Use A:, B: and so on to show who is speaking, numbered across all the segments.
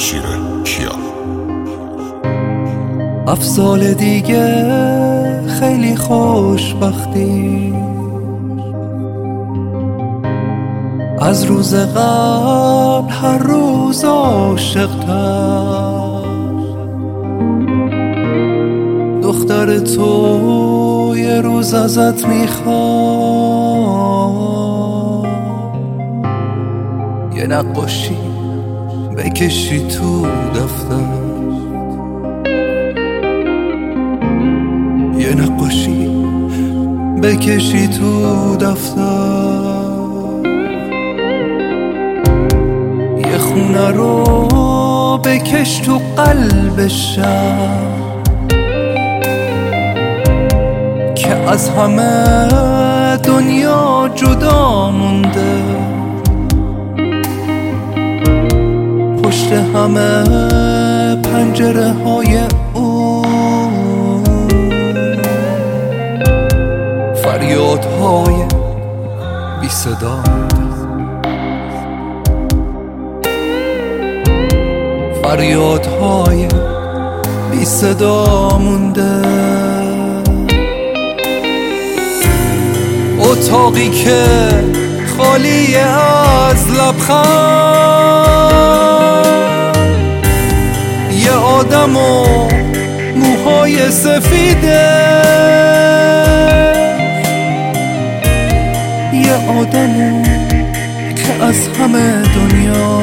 A: شیر کیا.
B: 7 سال دیگه خیلی خوشبختی، از روز قبل هر روز عاشق‌تر. دختر تو یه روز ازت میخواد یه نقاشی بکشی تو دفتر، یه نقاشی بکشی تو دفتر. یه خونه رو بکش تو قلب شهر که از همه دنیا جدا مونده. پشت همه پنجره های اون فریادهای بی صدا، فریادهای بی صدا مونده. اتاقی که خالی از لبخند، یه آدم و موهای سفیده، یه آدم که از همه دنیا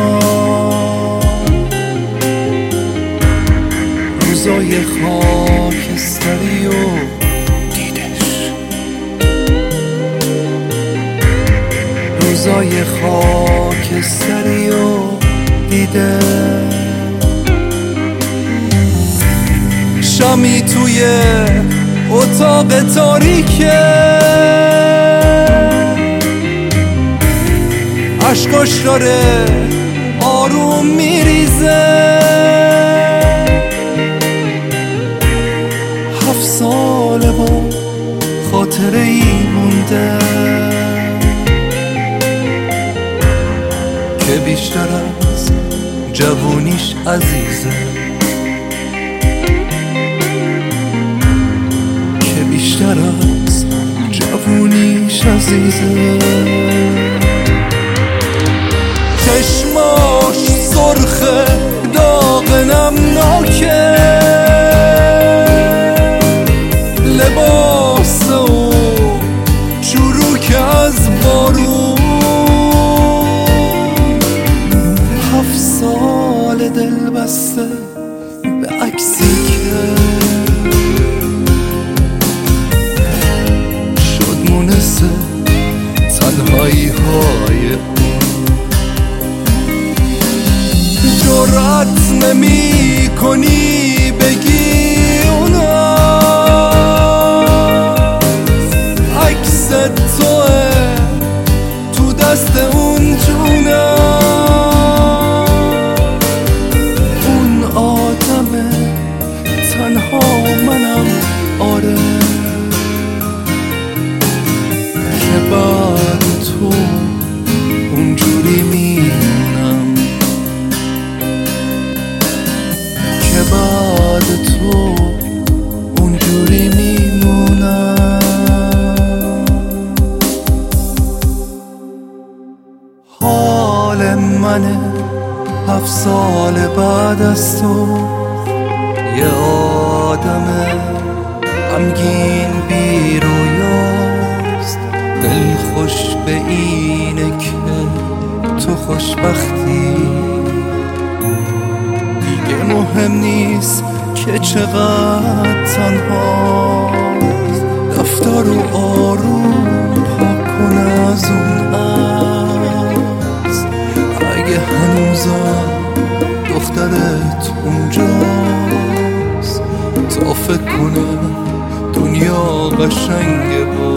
B: روزای خاکستری و دیدش، روزای خاکستری و دیده. شمی توی اتاق تاریکه، اشکاش داره آروم میریزه. 7 ساله با خاطره ای مونده که بیشتر از جوونیش عزیزه، که بیشتر از جوونیش عزیزه. چشماش سرخه داغ نمناکه، لباس و چروک از بارون. 7 سال دل بسته به عکسی که شد مونس تنهایی های جرأت نمی کنی بگی اونا عکس توه تو دست اون جونه. اون آدمه تنها منم، آره، که بعد تو اونجوری میمونم، که بعد تو اونجوری میمونم. حال منه 7 سال بعد از تو، یه آدم غمگین بی رویاست. دل خوش به اینه که تو خوشبختی، دیگه مهم نیست که چقدر تنهاست. دفتر رو آروم پاک کن از اون عکس، اگه هنوزم دخترت اونجاست. تا فکر کنه دنیا قشنگه با،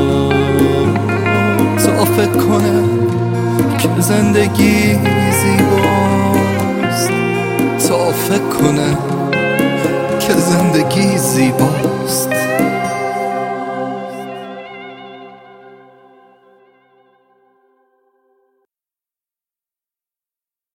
B: تا فکر کنه که زندگی زیباست، تا فکر کنه که زندگی زیباست.